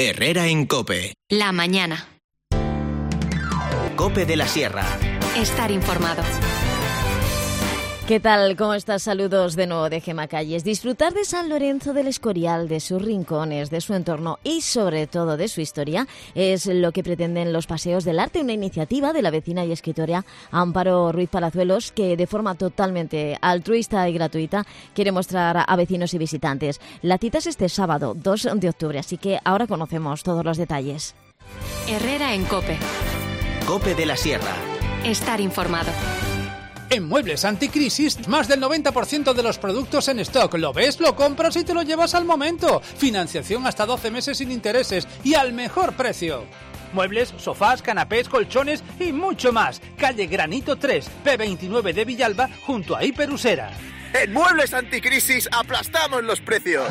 Herrera en COPE. La mañana. COPE de la Sierra. Estar informado. ¿Qué tal? ¿Cómo estás? Saludos de nuevo de Gemma Calles. Disfrutar de San Lorenzo del Escorial, de sus rincones, de su entorno y sobre todo de su historia es lo que pretenden los Paseos del Arte, una iniciativa de la vecina y escritora Amparo Ruiz Palazuelos que de forma totalmente altruista y gratuita quiere mostrar a vecinos y visitantes. La cita es este sábado 2 de octubre, así que ahora conocemos todos los detalles. Herrera en COPE. COPE de la Sierra. Estar informado. En Muebles Anticrisis, más del 90% de los productos en stock. ¿Lo ves? Lo compras y te lo llevas al momento. Financiación hasta 12 meses sin intereses y al mejor precio. Muebles, sofás, canapés, colchones y mucho más. Calle Granito 3, P29 de Villalba, junto a Hiperusera. En Muebles Anticrisis aplastamos los precios.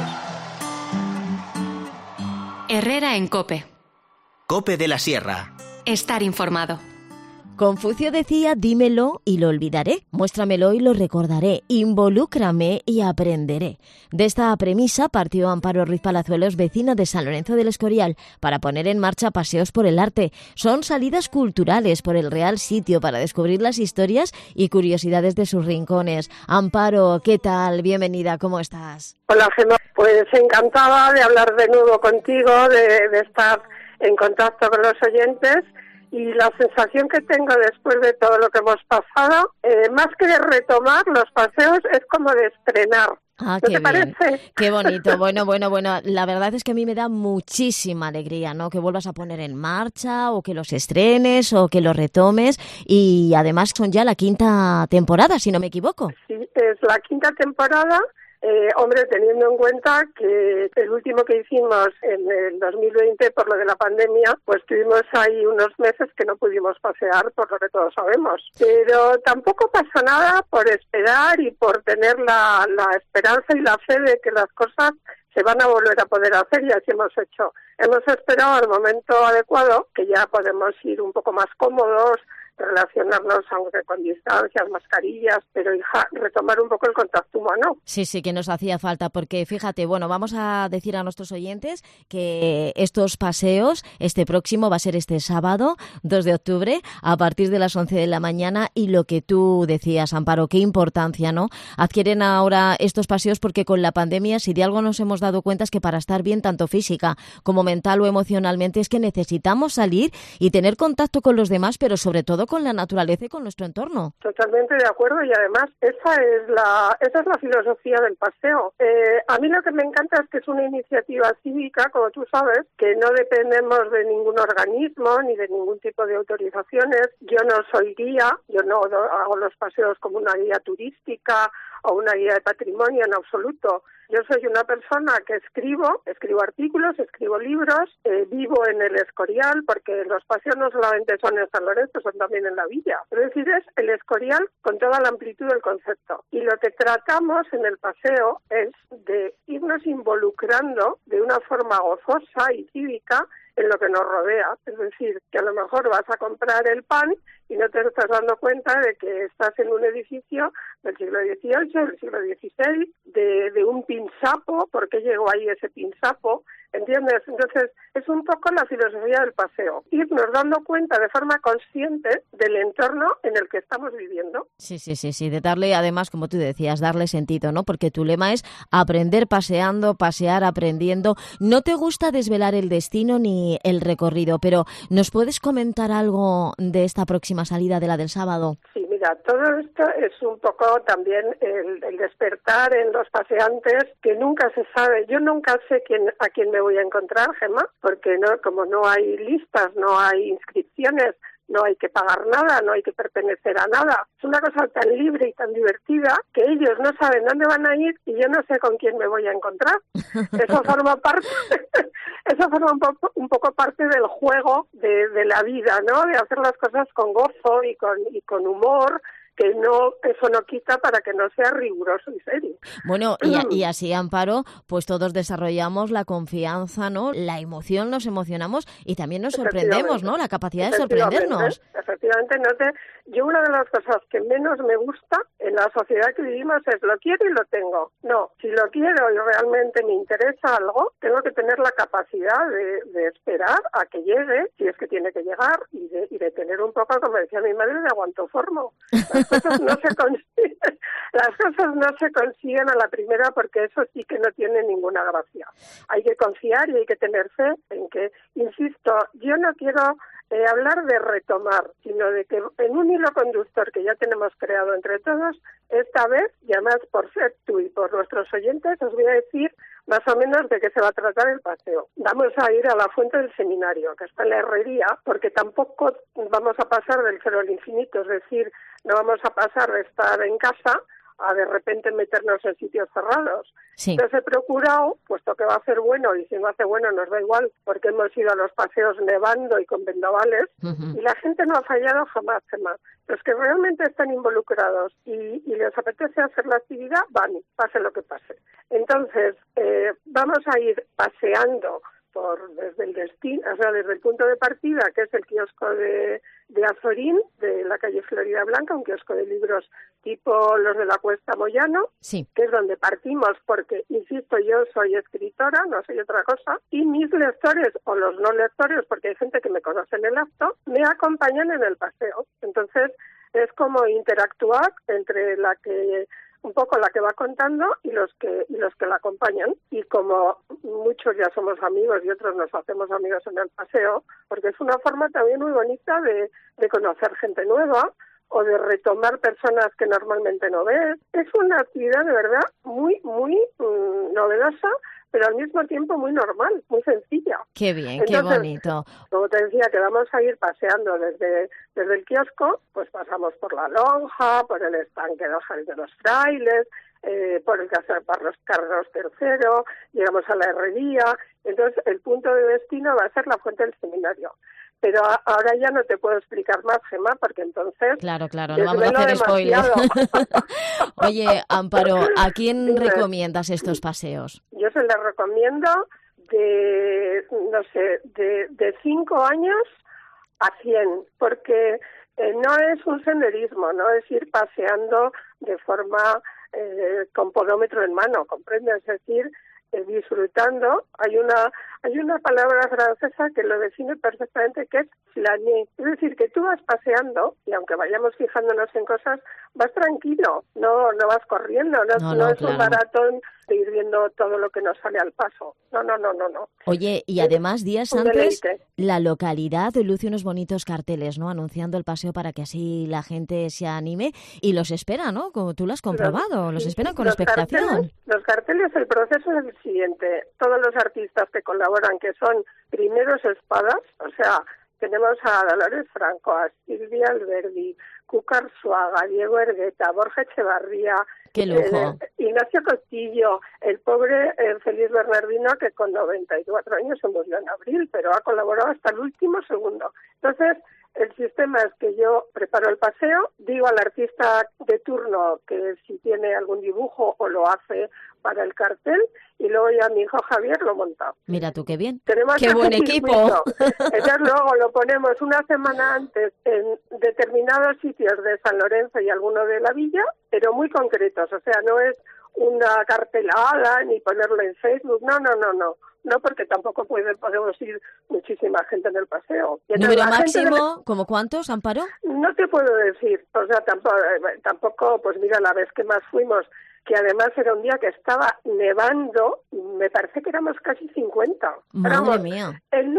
Herrera en COPE. COPE de la Sierra. Estar informado. Confucio decía, dímelo y lo olvidaré, muéstramelo y lo recordaré, involúcrame y aprenderé. De esta premisa partió Amparo Ruiz Palazuelos, vecina de San Lorenzo del Escorial, para poner en marcha Paseos por el Arte. Son salidas culturales por el real sitio para descubrir las historias y curiosidades de sus rincones. Amparo, ¿qué tal? Bienvenida, ¿cómo estás? Hola, Gemma. Pues encantada de hablar de nuevo contigo, de estar en contacto con los oyentes. Y la sensación que tengo después de todo lo que hemos pasado, más que de retomar los paseos, es como de estrenar. Ah, ¿No qué te bien. parece? Qué bonito. Bueno. La verdad es que a mí me da muchísima alegría, ¿no? Que vuelvas a poner en marcha o que los estrenes o que los retomes. Y además son ya la 5ª temporada, si no me equivoco. Sí, es la 5ª temporada. Hombre, teniendo en cuenta que el último que hicimos en el 2020 por lo de la pandemia, pues tuvimos ahí unos meses que no pudimos pasear, por lo que todos sabemos. Pero tampoco pasa nada por esperar y por tener la esperanza y la fe de que las cosas se van a volver a poder hacer, y así hemos hecho. Hemos esperado el momento adecuado, que ya podemos ir un poco más cómodos, relacionarnos aunque con distancias, mascarillas, pero retomar un poco el contacto humano. Sí, que nos hacía falta, porque fíjate, vamos a decir a nuestros oyentes que estos paseos, este próximo va a ser este sábado, 2 de octubre, a partir de las 11 de la mañana, y lo que tú decías, Amparo, qué importancia, ¿no? Adquieren ahora estos paseos porque con la pandemia, si de algo nos hemos dado cuenta, es que para estar bien, tanto física como mental o emocionalmente, es que necesitamos salir y tener contacto con los demás, pero sobre todo con la naturaleza y con nuestro entorno. Totalmente de acuerdo, y además esa es la filosofía del paseo. A mí lo que me encanta es que es una iniciativa cívica, como tú sabes, que no dependemos de ningún organismo ni de ningún tipo de autorizaciones. Yo no soy guía, yo no hago los paseos como una guía turística o una guía de patrimonio en absoluto. Yo soy una persona que escribo artículos, escribo libros, vivo en el Escorial, porque los paseos no solamente son en San Lorenzo, son también en la villa. Es decir, es el Escorial con toda la amplitud del concepto. Y lo que tratamos en el paseo es de irnos involucrando de una forma gozosa y cívica en lo que nos rodea. Es decir, que a lo mejor vas a comprar el pan y no te estás dando cuenta de que estás en un edificio del siglo XVIII, del siglo XVI, de un pinsapo. ¿Por qué llegó ahí ese pinsapo? ¿Entiendes? Entonces, es un poco la filosofía del paseo. Irnos dando cuenta de forma consciente del entorno en el que estamos viviendo. Sí. De darle, además, como tú decías, darle sentido, ¿no? Porque tu lema es aprender paseando, pasear aprendiendo. No te gusta desvelar el destino ni el recorrido, pero ¿nos puedes comentar algo de esta próxima salida, de la del sábado? Sí, mira, todo esto es un poco también el despertar en los paseantes, que nunca se sabe. Yo nunca sé a quién me voy a encontrar, Gemma, porque como no hay listas, no hay inscripciones, no hay que pagar nada, no hay que pertenecer a nada. Es una cosa tan libre y tan divertida que ellos no saben dónde van a ir y yo no sé con quién me voy a encontrar. Eso forma un poco parte del juego de la vida, ¿no? De hacer las cosas con gozo y con humor, que no, eso no quita para que no sea riguroso y serio. Bueno, y así, Amparo, pues todos desarrollamos la confianza, ¿no? La emoción, nos emocionamos y también nos sorprendemos, ¿no? La capacidad de sorprendernos. Efectivamente, yo una de las cosas que menos me gusta en la sociedad que vivimos es lo quiero y lo tengo. No, si lo quiero y realmente me interesa algo, tengo que tener la capacidad de esperar a que llegue, si es que tiene que llegar, y de tener un poco, como decía mi madre, de aguantoformo. Las cosas no se consiguen a la primera, porque eso sí que no tiene ninguna gracia. Hay que confiar y hay que tener fe en que, insisto, yo no quiero hablar de retomar, sino de que en un hilo conductor que ya tenemos creado entre todos, esta vez, y además por ser tú y por nuestros oyentes, os voy a decir más o menos de qué se va a tratar el paseo. Vamos a ir a la fuente del seminario, que está en la Herrería, porque tampoco vamos a pasar del cero al infinito, es decir, no vamos a pasar de estar en casa a de repente meternos en sitios cerrados. Sí. Entonces he procurado, puesto que va a hacer bueno, y si no hace bueno nos da igual, porque hemos ido a los paseos nevando y con vendavales, y la gente no ha fallado jamás. Los que realmente están involucrados y les apetece hacer la actividad, van, pase lo que pase. Entonces, vamos a ir paseando desde el destino, o sea, desde el punto de partida, que es el kiosco de Azorín, de la calle Florida Blanca, un kiosco de libros tipo los de la Cuesta Moyano, sí, que es donde partimos, porque, insisto, yo soy escritora, no soy otra cosa, y mis lectores, o los no lectores, porque hay gente que me conoce en el acto, me acompañan en el paseo. Entonces, es como interactuar entre un poco la que va contando y los que la acompañan. Y como muchos ya somos amigos y otros nos hacemos amigos en el paseo, porque es una forma también muy bonita de conocer gente nueva o de retomar personas que normalmente no ves. Es una actividad de verdad muy, muy novedosa, pero al mismo tiempo muy normal, muy sencilla. Qué bien, entonces, qué bonito. Como te decía, que vamos a ir paseando desde el kiosco, pues pasamos por la lonja, por el estanque de los frailes, por el Casal Carlos III, llegamos a la Herrería. Entonces el punto de destino va a ser la fuente del seminario. Pero ahora ya no te puedo explicar más, Gemma, porque entonces... Claro, no vamos a hacer spoiler. Oye, Amparo, ¿a quién recomiendas estos paseos? Yo se les recomiendo de 5 años a 100, porque no es un senderismo, no es ir paseando de forma con podómetro en mano, ¿comprendes? Es decir, disfrutando. Hay una palabra francesa que lo define perfectamente, que es flâner. Es decir, que tú vas paseando y aunque vayamos fijándonos en cosas, vas tranquilo, no vas corriendo, no es un maratón de ir viendo todo lo que nos sale al paso. No. Oye, y además días antes la localidad luce unos bonitos carteles, ¿no? Anunciando el paseo para que así la gente se anime y los espera, ¿no? Como tú lo has comprobado, los esperan con expectación. Los carteles, el proceso es el siguiente. Todos los artistas que colaboran, que son primeros espadas, o sea, tenemos a Dolores Franco, a Silvia Alberdi, Cuca Arzuaga, Diego Ergueta, Borja Echevarría, ¡qué lujo! Ignacio Costillo, el pobre Félix Bernardino, que con 94 años se murió en abril, pero ha colaborado hasta el último segundo. Entonces, el sistema es que yo preparo el paseo, digo al artista de turno que si tiene algún dibujo o lo hace para el cartel, y luego ya mi hijo Javier lo monta. Mira tú, qué bien. Tenemos ¡qué buen equipo! Entonces luego lo ponemos una semana antes en determinados sitios de San Lorenzo y alguno de la villa, pero muy concretos, o sea, no es una cartelada ni ponerlo en Facebook, no, porque tampoco podemos ir muchísima gente en el paseo. ¿Número máximo? ¿Como cuántos, Amparo? No te puedo decir, o sea, tampoco, pues mira, la vez que más fuimos, que además era un día que estaba nevando, me parece que éramos casi 50. Madre mía. El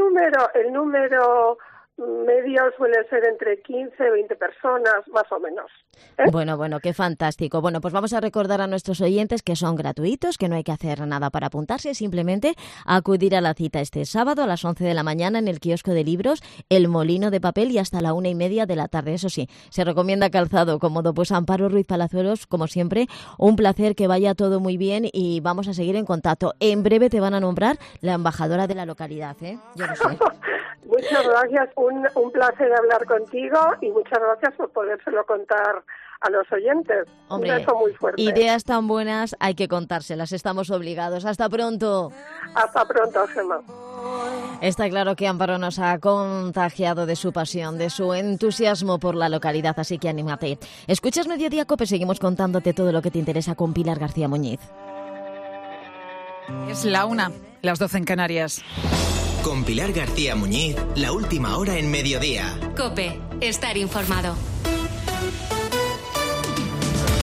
número medio suele ser entre 15 y 20 personas, más o menos. Bueno, qué fantástico. Bueno, pues vamos a recordar a nuestros oyentes que son gratuitos, que no hay que hacer nada para apuntarse, simplemente acudir a la cita este sábado a las 11 de la mañana en el kiosco de libros El Molino de Papel y hasta la 1:30 de la tarde. Eso sí, se recomienda calzado cómodo. Pues Amparo Ruiz Palazuelos, como siempre, un placer, que vaya todo muy bien y vamos a seguir en contacto. En breve te van a nombrar la embajadora de la localidad, ¿eh? Yo lo sé. Muchas gracias, un placer hablar contigo y muchas gracias por podérselo contar a los oyentes. Hombre, un beso muy fuerte. Ideas tan buenas hay que contárselas, estamos obligados. ¡Hasta pronto! Hasta pronto, Gemma. Está claro que Amparo nos ha contagiado de su pasión, de su entusiasmo por la localidad, así que anímate. Escuchas Mediodía Cope, seguimos contándote todo lo que te interesa con Pilar García Muñiz. Es la 1, las 12 en Canarias. Con Pilar García Muñiz, la última hora en Mediodía. Cope, estar informado.